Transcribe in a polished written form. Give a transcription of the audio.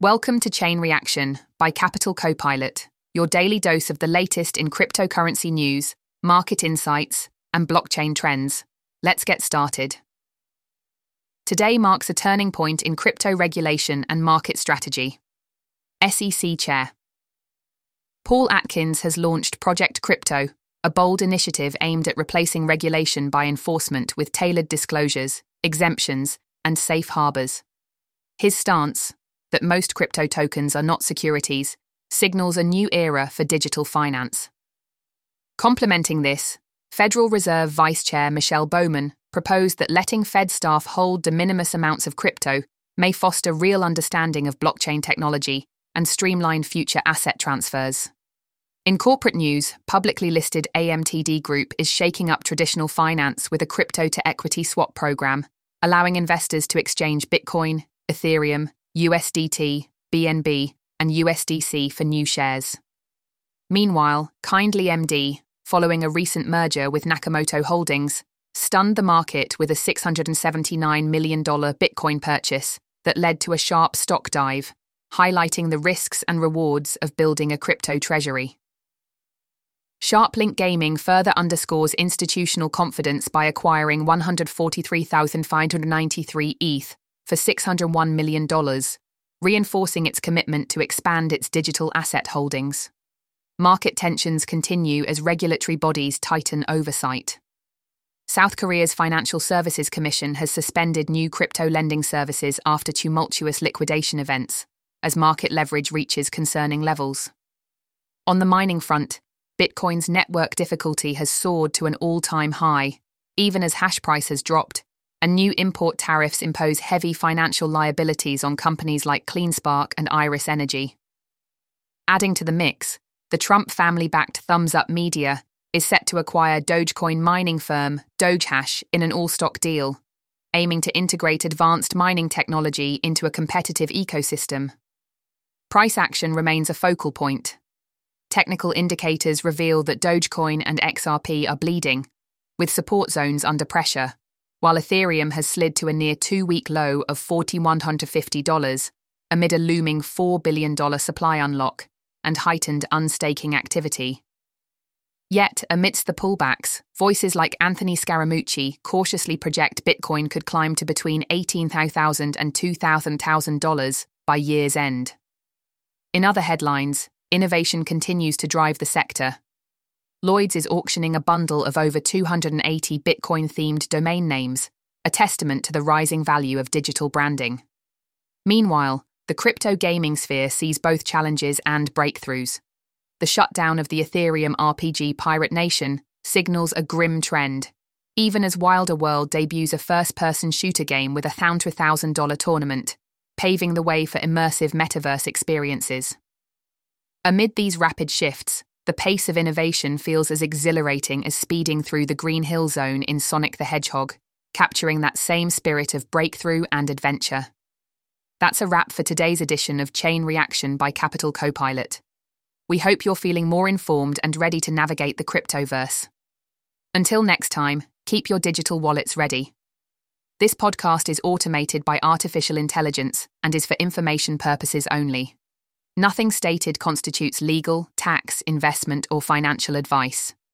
Welcome to Chain Reaction by Capital Copilot, your daily dose of the latest in cryptocurrency news, market insights, and blockchain trends. Let's get started. Today marks a turning point in crypto regulation and market strategy. SEC Chair Paul Atkins has launched Project Crypto, a bold initiative aimed at replacing regulation by enforcement with tailored disclosures, exemptions, and safe harbors. His stance, that most crypto tokens are not securities, signals a new era for digital finance. Complementing this, Federal Reserve Vice Chair Michelle Bowman proposed that letting Fed staff hold de minimis amounts of crypto may foster real understanding of blockchain technology and streamline future asset transfers. In corporate news, publicly listed AMTD Group is shaking up traditional finance with a crypto-to-equity swap program, allowing investors to exchange Bitcoin, Ethereum, USDT, BNB, and USDC for new shares. Meanwhile, Kindly MD, following a recent merger with Nakamoto Holdings, stunned the market with a $679 million Bitcoin purchase that led to a sharp stock dive, highlighting the risks and rewards of building a crypto treasury. SharpLink Gaming further underscores institutional confidence by acquiring 143,593 ETH for $601 million, reinforcing its commitment to expand its digital asset holdings. Market tensions continue as regulatory bodies tighten oversight. South Korea's Financial Services Commission has suspended new crypto lending services after tumultuous liquidation events, as market leverage reaches concerning levels. On the mining front, Bitcoin's network difficulty has soared to an all-time high, even as hash price has dropped, and new import tariffs impose heavy financial liabilities on companies like CleanSpark and Iris Energy. Adding to the mix, the Trump family-backed Thumbs Up Media is set to acquire Dogecoin mining firm Dogehash in an all-stock deal, aiming to integrate advanced mining technology into a competitive ecosystem. Price action remains a focal point. Technical indicators reveal that Dogecoin and XRP are bleeding, with support zones under pressure, while Ethereum has slid to a near two-week low of $4,150 amid a looming $4 billion supply unlock and heightened unstaking activity. Yet, amidst the pullbacks, voices like Anthony Scaramucci cautiously project Bitcoin could climb to between $18,000 and $2,000 by year's end. In other headlines, innovation continues to drive the sector. Lloyds is auctioning a bundle of over 280 Bitcoin-themed domain names, a testament to the rising value of digital branding. Meanwhile, the crypto gaming sphere sees both challenges and breakthroughs. The shutdown of the Ethereum RPG Pirate Nation signals a grim trend, even as Wilder World debuts a first-person shooter game with a $1,000 tournament, paving the way for immersive metaverse experiences. Amid these rapid shifts, the pace of innovation feels as exhilarating as speeding through the Green Hill Zone in Sonic the Hedgehog, capturing that same spirit of breakthrough and adventure. That's a wrap for today's edition of Chain Reaction by Capital Copilot. We hope you're feeling more informed and ready to navigate the cryptoverse. Until next time, keep your digital wallets ready. This podcast is automated by artificial intelligence and is for information purposes only. Nothing stated constitutes legal, tax, investment, or financial advice.